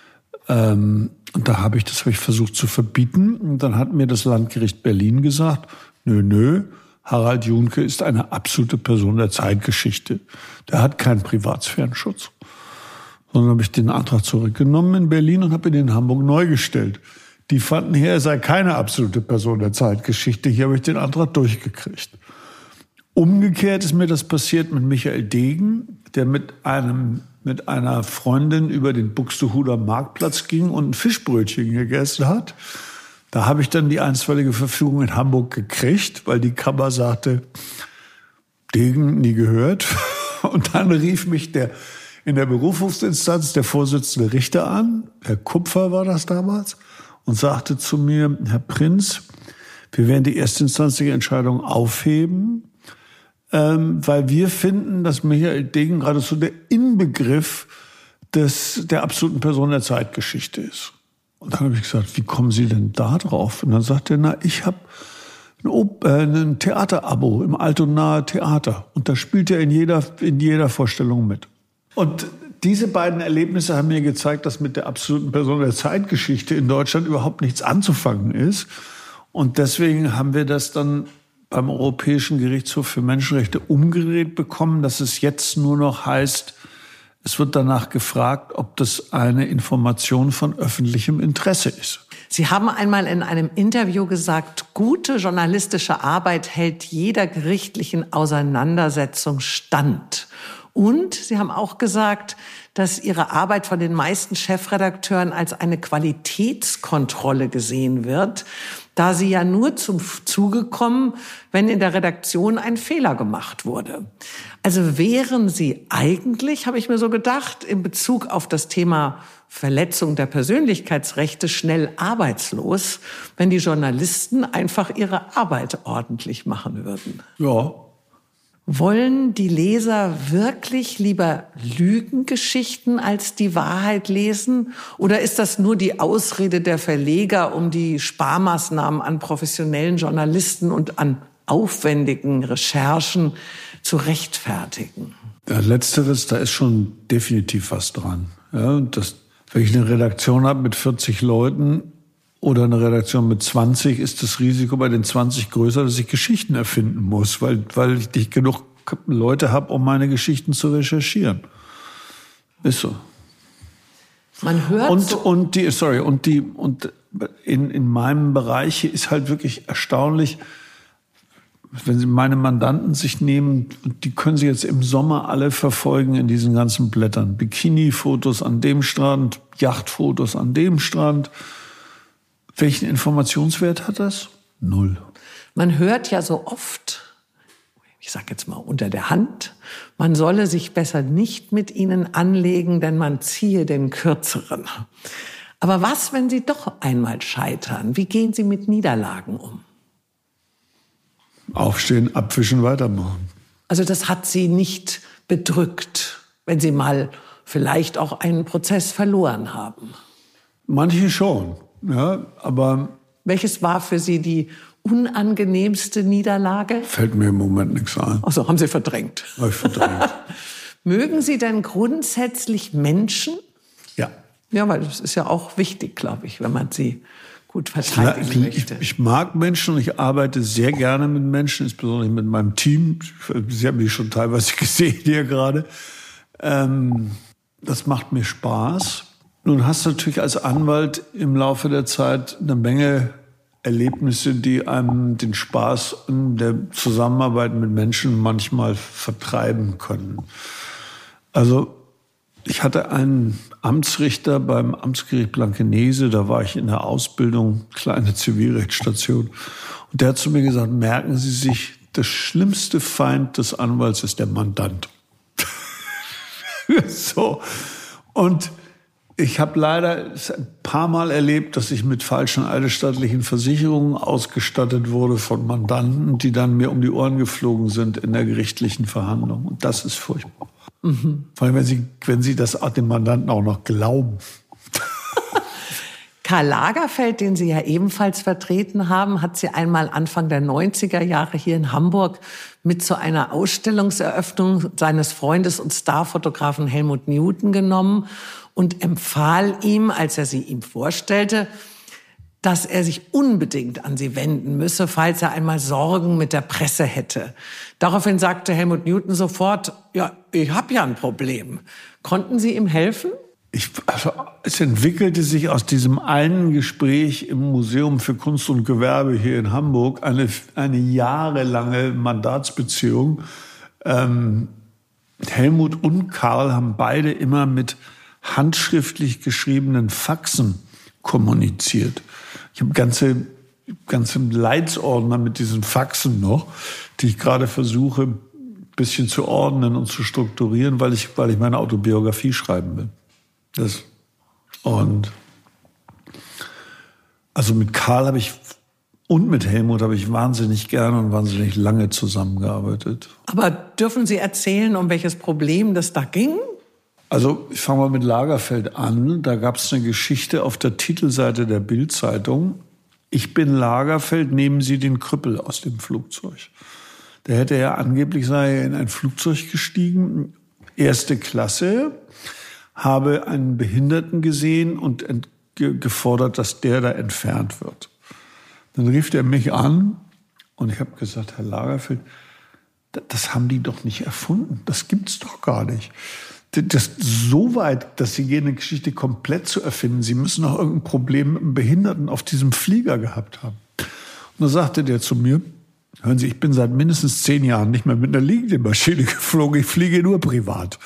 Und das habe ich versucht zu verbieten. Und dann hat mir das Landgericht Berlin gesagt, nö, Harald Junke ist eine absolute Person der Zeitgeschichte. Der hat keinen Privatsphärenschutz. Sondern habe ich den Antrag zurückgenommen in Berlin und habe ihn in Hamburg neu gestellt. Die fanden hier, er sei keine absolute Person der Zeitgeschichte. Hier habe ich den Antrag durchgekriegt. Umgekehrt ist mir das passiert mit Michael Degen, der mit einer Freundin über den Buxtehuder Marktplatz ging und ein Fischbrötchen gegessen hat. Da habe ich dann die einstweilige Verfügung in Hamburg gekriegt, weil die Kammer sagte, Degen nie gehört. Und dann rief mich in der Berufungsinstanz der Vorsitzende Richter an, Herr Kupfer war das damals, und sagte zu mir, Herr Prinz, wir werden die erstinstanzliche Entscheidung aufheben, weil wir finden, dass Michael Degen geradezu der Inbegriff der absoluten Person der Zeitgeschichte ist. Und dann habe ich gesagt, wie kommen Sie denn da drauf? Und dann sagte er, ich habe ein Theaterabo im Altonaer Theater. Und da spielt er in jeder Vorstellung mit. Und diese beiden Erlebnisse haben mir gezeigt, dass mit der absoluten Person der Zeitgeschichte in Deutschland überhaupt nichts anzufangen ist. Und deswegen haben wir das dann beim Europäischen Gerichtshof für Menschenrechte umgedreht bekommen, dass es jetzt nur noch heißt, es wird danach gefragt, ob das eine Information von öffentlichem Interesse ist. Sie haben einmal in einem Interview gesagt, gute journalistische Arbeit hält jeder gerichtlichen Auseinandersetzung stand. Und Sie haben auch gesagt, dass Ihre Arbeit von den meisten Chefredakteuren als eine Qualitätskontrolle gesehen wird, da Sie ja nur zum Zuge kommen, wenn in der Redaktion ein Fehler gemacht wurde. Also wären Sie eigentlich, habe ich mir so gedacht, in Bezug auf das Thema Verletzung der Persönlichkeitsrechte schnell arbeitslos, wenn die Journalisten einfach ihre Arbeit ordentlich machen würden. Ja. Wollen die Leser wirklich lieber Lügengeschichten als die Wahrheit lesen? Oder ist das nur die Ausrede der Verleger, um die Sparmaßnahmen an professionellen Journalisten und an aufwendigen Recherchen zu rechtfertigen? Ja, letzteres, da ist schon definitiv was dran. Ja, wenn ich eine Redaktion habe mit 40 Leuten oder eine Redaktion mit 20, ist das Risiko bei den 20 größer, dass ich Geschichten erfinden muss, weil ich nicht genug Leute habe, um meine Geschichten zu recherchieren. Ist so. Man hört und in meinem Bereich ist halt wirklich erstaunlich, wenn Sie meine Mandanten sich nehmen, die können Sie jetzt im Sommer alle verfolgen in diesen ganzen Blättern. Bikini-Fotos an dem Strand, Yachtfotos an dem Strand. Welchen Informationswert hat das? 0. Man hört ja so oft, ich sage jetzt mal unter der Hand, man solle sich besser nicht mit ihnen anlegen, denn man ziehe den Kürzeren. Aber was, wenn Sie doch einmal scheitern? Wie gehen Sie mit Niederlagen um? Aufstehen, abwischen, weitermachen. Also das hat Sie nicht bedrückt, wenn Sie mal vielleicht auch einen Prozess verloren haben? Manche schon, ja, aber... Welches war für Sie die unangenehmste Niederlage? Fällt mir im Moment nichts ein. Ach so, haben Sie verdrängt. Habe ich verdrängt. Mögen Sie denn grundsätzlich Menschen? Ja. Ja, weil das ist ja auch wichtig, glaube ich, wenn man sie gut verteidigen möchte. Ich mag Menschen und ich arbeite sehr gerne mit Menschen, insbesondere mit meinem Team. Sie haben mich schon teilweise gesehen hier gerade. Das macht mir Spaß. Nun hast du natürlich als Anwalt im Laufe der Zeit eine Menge Erlebnisse, die einem den Spaß in der Zusammenarbeit mit Menschen manchmal vertreiben können. Also ich hatte einen Amtsrichter beim Amtsgericht Blankenese, da war ich in der Ausbildung, kleine Zivilrechtsstation. Und der hat zu mir gesagt, merken Sie sich, der schlimmste Feind des Anwalts ist der Mandant. So. Und ich habe leider ein paar Mal erlebt, dass ich mit falschen eidesstattlichen Versicherungen ausgestattet wurde von Mandanten, die dann mir um die Ohren geflogen sind in der gerichtlichen Verhandlung. Und das ist furchtbar. Mhm. Vor allem, wenn Sie das dem Mandanten auch noch glauben. Karl Lagerfeld, den Sie ja ebenfalls vertreten haben, hat Sie einmal Anfang der 90er Jahre hier in Hamburg mit zu einer Ausstellungseröffnung seines Freundes und Starfotografen Helmut Newton genommen und empfahl ihm, als er sie ihm vorstellte, dass er sich unbedingt an sie wenden müsse, falls er einmal Sorgen mit der Presse hätte. Daraufhin sagte Helmut Newton sofort, ja, ich habe ja ein Problem. Konnten Sie ihm helfen? Es entwickelte sich aus diesem einen Gespräch im Museum für Kunst und Gewerbe hier in Hamburg eine jahrelange Mandatsbeziehung. Helmut und Karl haben beide immer mit handschriftlich geschriebenen Faxen kommuniziert. Ich habe ganze Leitsordner mit diesen Faxen noch, die ich gerade versuche, ein bisschen zu ordnen und zu strukturieren, weil ich meine Autobiografie schreiben will. Also mit Karl und mit Helmut habe ich wahnsinnig gerne und wahnsinnig lange zusammengearbeitet. Aber dürfen Sie erzählen, um welches Problem das da ging? Also ich fange mal mit Lagerfeld an. Da gab es eine Geschichte auf der Titelseite der Bild-Zeitung. Ich bin Lagerfeld, nehmen Sie den Krüppel aus dem Flugzeug. Der hätte ja angeblich, sei er in ein Flugzeug gestiegen, 1. Klasse, habe einen Behinderten gesehen und gefordert, dass der da entfernt wird. Dann rief er mich an und ich habe gesagt, Herr Lagerfeld, das haben die doch nicht erfunden. Das gibt's doch gar nicht. Das so weit, dass Sie gehen, eine Geschichte komplett zu erfinden. Sie müssen doch irgendein Problem mit einem Behinderten auf diesem Flieger gehabt haben. Und da sagte der zu mir, hören Sie, ich bin seit mindestens 10 Jahren nicht mehr mit einer liegenden Maschine geflogen. Ich fliege nur privat.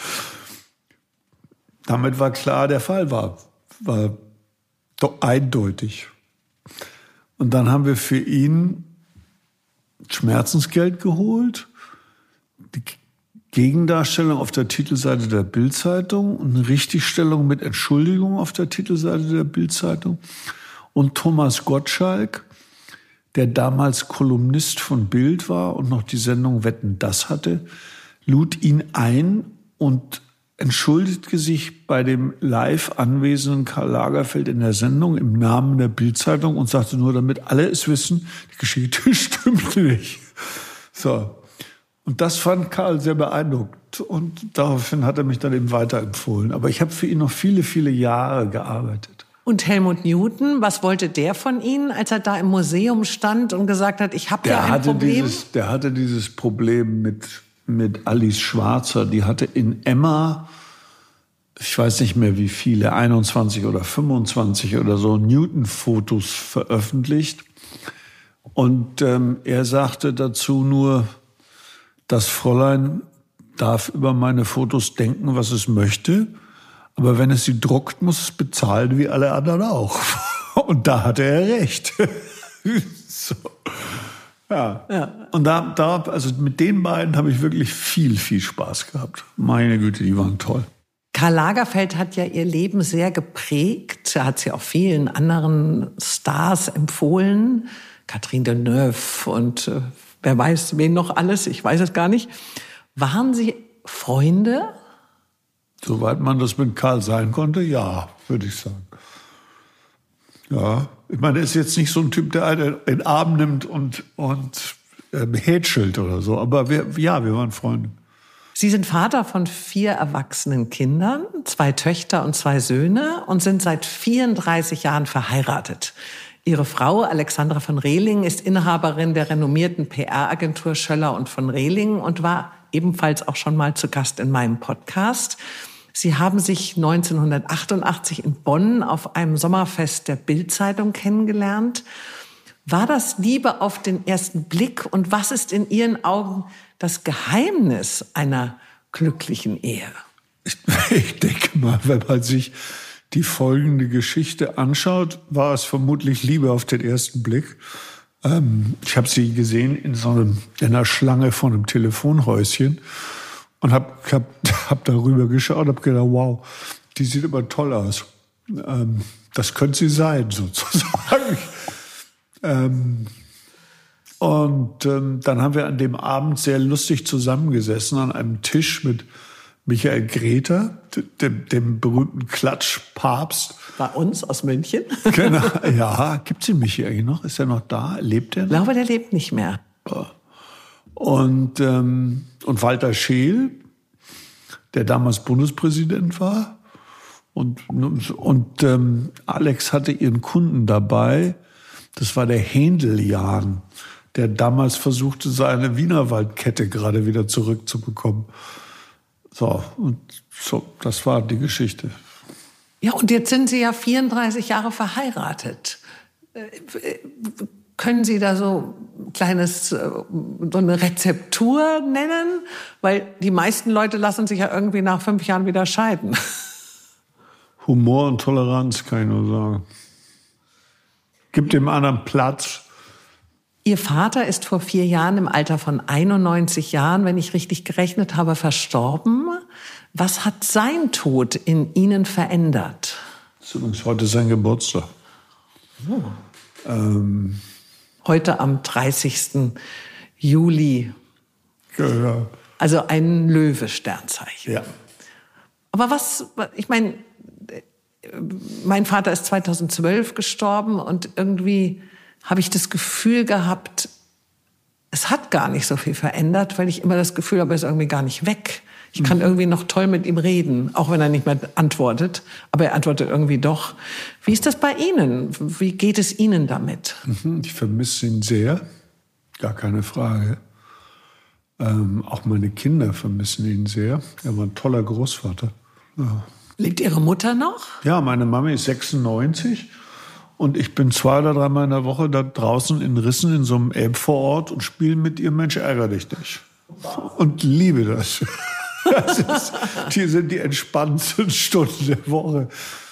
Damit war klar, der Fall war doch eindeutig. Und dann haben wir für ihn Schmerzensgeld geholt, die Gegendarstellung auf der Titelseite der Bild-Zeitung und eine Richtigstellung mit Entschuldigung auf der Titelseite der Bild-Zeitung. Und Thomas Gottschalk, der damals Kolumnist von Bild war und noch die Sendung Wetten, das hatte, lud ihn ein und entschuldigte sich bei dem live anwesenden Karl Lagerfeld in der Sendung im Namen der Bild-Zeitung und sagte nur, damit alle es wissen, die Geschichte stimmt nicht. So. Und das fand Karl sehr beeindruckend. Und daraufhin hat er mich dann eben weiterempfohlen. Aber ich habe für ihn noch viele, viele Jahre gearbeitet. Und Helmut Newton, was wollte der von Ihnen, als er da im Museum stand und gesagt hat, ich habe ja ein Problem? Der hatte dieses Problem mit Alice Schwarzer. Die hatte in Emma, ich weiß nicht mehr wie viele, 21 oder 25 oder so, Newton-Fotos veröffentlicht. Und er sagte dazu nur, das Fräulein darf über meine Fotos denken, was es möchte. Aber wenn es sie druckt, muss es bezahlen, wie alle anderen auch. Und da hatte er recht. So. Ja. Und also mit den beiden habe ich wirklich viel, viel Spaß gehabt. Meine Güte, die waren toll. Karl Lagerfeld hat ja ihr Leben sehr geprägt. Er hat sie auch vielen anderen Stars empfohlen. Catherine Deneuve und wer weiß, wen noch alles. Ich weiß es gar nicht. Waren Sie Freunde? Soweit man das mit Karl sein konnte, ja, würde ich sagen. Ja, ich meine, er ist jetzt nicht so ein Typ, der einen in den Arm nimmt und hätschelt oder so. Aber wir waren Freunde. Sie sind Vater von 4 erwachsenen Kindern, 2 Töchter und 2 Söhne und sind seit 34 Jahren verheiratet. Ihre Frau, Alexandra von Rehling, ist Inhaberin der renommierten PR-Agentur Schöller und von Rehling und war ebenfalls auch schon mal zu Gast in meinem Podcast. Sie haben sich 1988 in Bonn auf einem Sommerfest der Bild-Zeitung kennengelernt. War das Liebe auf den ersten Blick? Und was ist in Ihren Augen das Geheimnis einer glücklichen Ehe? Ich denke mal, wenn man sich die folgende Geschichte anschaut, war es vermutlich Liebe auf den ersten Blick. Ich habe sie gesehen in einer Schlange vor einem Telefonhäuschen und hab darüber geschaut und habe gedacht, wow, die sieht aber toll aus. Das könnte sie sein, sozusagen. Dann haben wir an dem Abend sehr lustig zusammengesessen an einem Tisch mit Michael Greta, dem berühmten Klatschpapst. Bei uns aus München? Genau, ja. Gibt's den Michi eigentlich noch? Ist er noch da? Lebt er noch? Ich glaube, der lebt nicht mehr. Und Walter Scheel, der damals Bundespräsident war. Und Alex hatte ihren Kunden dabei. Das war der Händel-Jan, der damals versuchte, seine Wienerwaldkette gerade wieder zurückzubekommen. So, das war die Geschichte. Ja, und jetzt sind Sie ja 34 Jahre verheiratet. Können Sie da so eine Rezeptur nennen? Weil die meisten Leute lassen sich ja irgendwie nach 5 Jahren wieder scheiden. Humor und Toleranz, kann ich nur sagen. Gibt dem anderen Platz. Ihr Vater ist vor 4 Jahren im Alter von 91 Jahren, wenn ich richtig gerechnet habe, verstorben. Was hat sein Tod in Ihnen verändert? Das ist übrigens heute sein Geburtstag. Oh. Heute am 30. Juli. Ja. Also ein Löwe-Sternzeichen. Ja. Aber ich meine, mein Vater ist 2012 gestorben und irgendwie habe ich das Gefühl gehabt, es hat gar nicht so viel verändert, weil ich immer das Gefühl habe, er ist irgendwie gar nicht weg. Ich kann irgendwie noch toll mit ihm reden, auch wenn er nicht mehr antwortet. Aber er antwortet irgendwie doch. Wie ist das bei Ihnen? Wie geht es Ihnen damit? Ich vermisse ihn sehr, gar keine Frage. Auch meine Kinder vermissen ihn sehr. Er war ein toller Großvater. Ja. Lebt Ihre Mutter noch? Ja, meine Mama ist 96 und ich bin 2 oder 3 Mal in der Woche da draußen in Rissen in so einem Elbvorort und spiele mit ihr Mensch, ärger dich nicht. Und liebe das. Die sind die entspannendsten Stunden der Woche.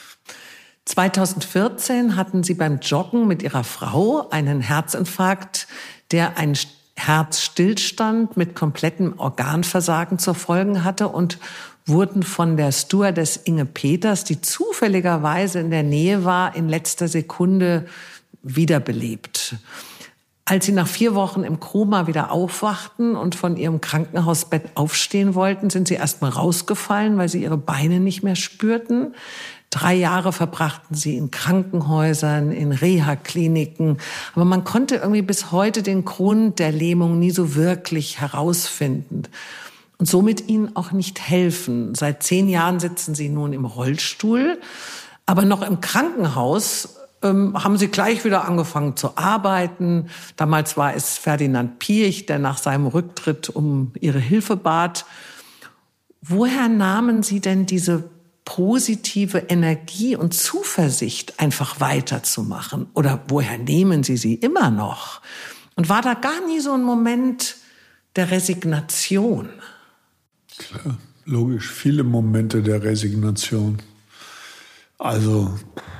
2014 hatten Sie beim Joggen mit Ihrer Frau einen Herzinfarkt, der einen Herzstillstand mit komplettem Organversagen zur Folge hatte und wurden von der Stewardess Inge Peters, die zufälligerweise in der Nähe war, in letzter Sekunde wiederbelebt. Als sie nach 4 Wochen im Koma wieder aufwachten und von ihrem Krankenhausbett aufstehen wollten, sind sie erst mal rausgefallen, weil sie ihre Beine nicht mehr spürten. 3 Jahre verbrachten sie in Krankenhäusern, in Reha-Kliniken. Aber man konnte irgendwie bis heute den Grund der Lähmung nie so wirklich herausfinden. Und somit ihnen auch nicht helfen. Seit 10 Jahren sitzen sie nun im Rollstuhl. Aber noch im Krankenhaus haben sie gleich wieder angefangen zu arbeiten. Damals war es Ferdinand Piëch, der nach seinem Rücktritt um ihre Hilfe bat. Woher nahmen Sie denn diese positive Energie und Zuversicht, einfach weiterzumachen? Oder woher nehmen Sie sie immer noch? Und war da gar nie so ein Moment der Resignation? Klar, logisch, viele Momente der Resignation. Also,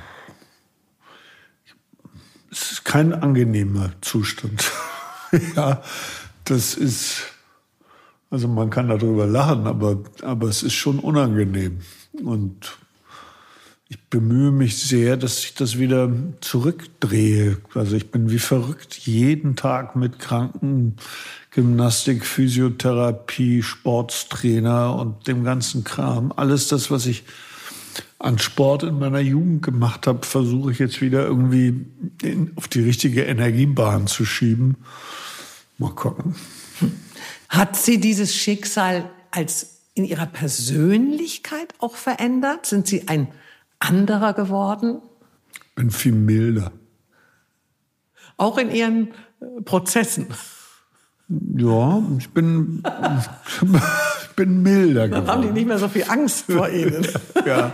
es ist kein angenehmer Zustand. Ja, das ist, also man kann darüber lachen, aber es ist schon unangenehm. Und ich bemühe mich sehr, dass ich das wieder zurückdrehe. Also ich bin wie verrückt jeden Tag mit Krankengymnastik, Physiotherapie, Sportstrainer und dem ganzen Kram. Alles das, was ich an Sport in meiner Jugend gemacht habe, versuche ich jetzt wieder irgendwie auf die richtige Energiebahn zu schieben. Mal gucken. Hat sie dieses Schicksal als in ihrer Persönlichkeit auch verändert? Sind Sie ein anderer geworden? Bin viel milder. Auch in Ihren Prozessen? Ja, ich bin milder geworden. Dann haben die nicht mehr so viel Angst vor Ihnen. Ja,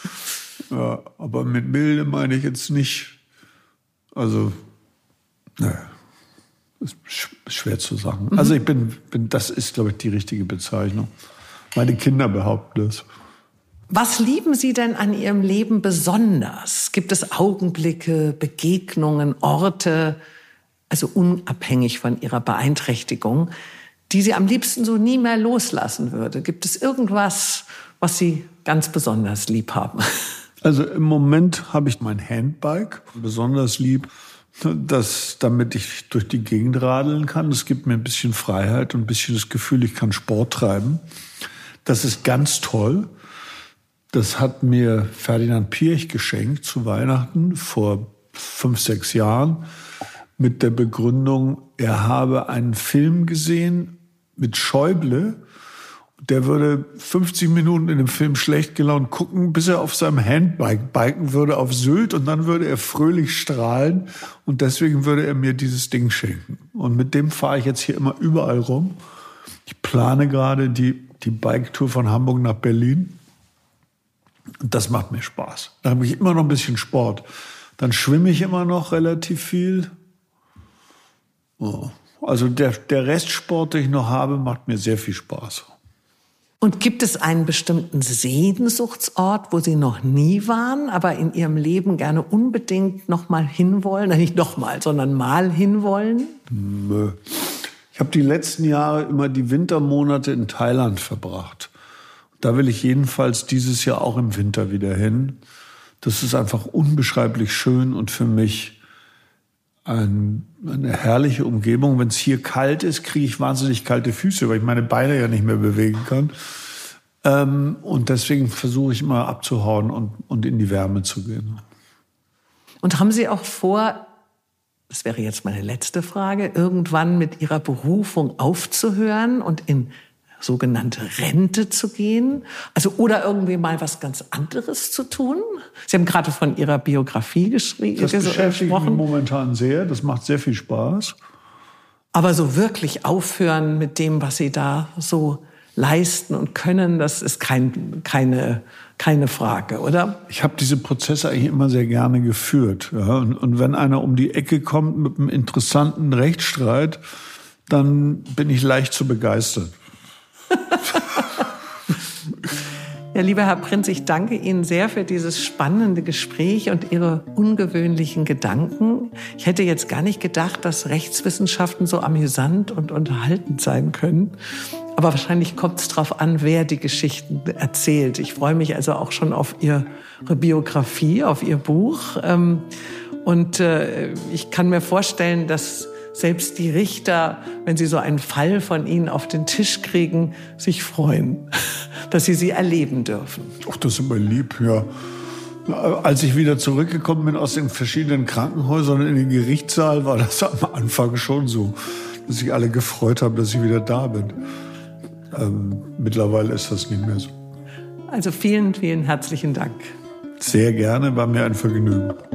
aber mit milde meine ich jetzt nicht, also, naja, ist schwer zu sagen. Also ich bin, das ist, glaube ich, die richtige Bezeichnung. Meine Kinder behaupten das. Was lieben Sie denn an Ihrem Leben besonders? Gibt es Augenblicke, Begegnungen, Orte, also unabhängig von Ihrer Beeinträchtigung, die Sie am liebsten so nie mehr loslassen würde? Gibt es irgendwas, was Sie ganz besonders lieb haben? Also im Moment habe ich mein Handbike besonders lieb, damit ich durch die Gegend radeln kann. Das gibt mir ein bisschen Freiheit und ein bisschen das Gefühl, ich kann Sport treiben. Das ist ganz toll. Das hat mir Ferdinand Piëch geschenkt zu Weihnachten vor 5, 6 Jahren mit der Begründung, er habe einen Film gesehen mit Schäuble. Der würde 50 Minuten in dem Film schlecht gelaunt gucken, bis er auf seinem Handbike biken würde auf Sylt und dann würde er fröhlich strahlen und deswegen würde er mir dieses Ding schenken. Und mit dem fahre ich jetzt hier immer überall rum. Ich plane gerade die Bike-Tour von Hamburg nach Berlin. Und das macht mir Spaß. Da habe ich immer noch ein bisschen Sport. Dann schwimme ich immer noch relativ viel. Oh. Also der Restsport, den ich noch habe, macht mir sehr viel Spaß. Und gibt es einen bestimmten Sehnsuchtsort, wo Sie noch nie waren, aber in Ihrem Leben gerne unbedingt noch mal hinwollen? Nicht noch mal, sondern mal hinwollen? Nö. Ich habe die letzten Jahre immer die Wintermonate in Thailand verbracht. Da will ich jedenfalls dieses Jahr auch im Winter wieder hin. Das ist einfach unbeschreiblich schön und für mich eine herrliche Umgebung. Wenn es hier kalt ist, kriege ich wahnsinnig kalte Füße, weil ich meine Beine ja nicht mehr bewegen kann. Und deswegen versuche ich immer abzuhauen und in die Wärme zu gehen. Und haben Sie auch vor, das wäre jetzt meine letzte Frage, irgendwann mit Ihrer Berufung aufzuhören und in sogenannte Rente zu gehen? Also, oder irgendwie mal was ganz anderes zu tun? Sie haben gerade von Ihrer Biografie gesprochen. Das beschäftigt mich momentan sehr. Das macht sehr viel Spaß. Aber so wirklich aufhören mit dem, was Sie da so leisten und können, das ist keine Frage, oder? Ich habe diese Prozesse eigentlich immer sehr gerne geführt. Ja? Und wenn einer um die Ecke kommt mit einem interessanten Rechtsstreit, dann bin ich leicht zu begeistern. Ja, lieber Herr Prinz, ich danke Ihnen sehr für dieses spannende Gespräch und Ihre ungewöhnlichen Gedanken. Ich hätte jetzt gar nicht gedacht, dass Rechtswissenschaften so amüsant und unterhaltend sein können. Aber wahrscheinlich kommt es darauf an, wer die Geschichten erzählt. Ich freue mich also auch schon auf Ihre Biografie, auf Ihr Buch. Und ich kann mir vorstellen, dass selbst die Richter, wenn sie so einen Fall von Ihnen auf den Tisch kriegen, sich freuen, dass sie erleben dürfen. Ach, das ist immer lieb, ja. Als ich wieder zurückgekommen bin aus den verschiedenen Krankenhäusern in den Gerichtssaal, war das am Anfang schon so, dass sich alle gefreut haben, dass ich wieder da bin. Mittlerweile ist das nicht mehr so. Also vielen, vielen herzlichen Dank. Sehr gerne, war mir ein Vergnügen.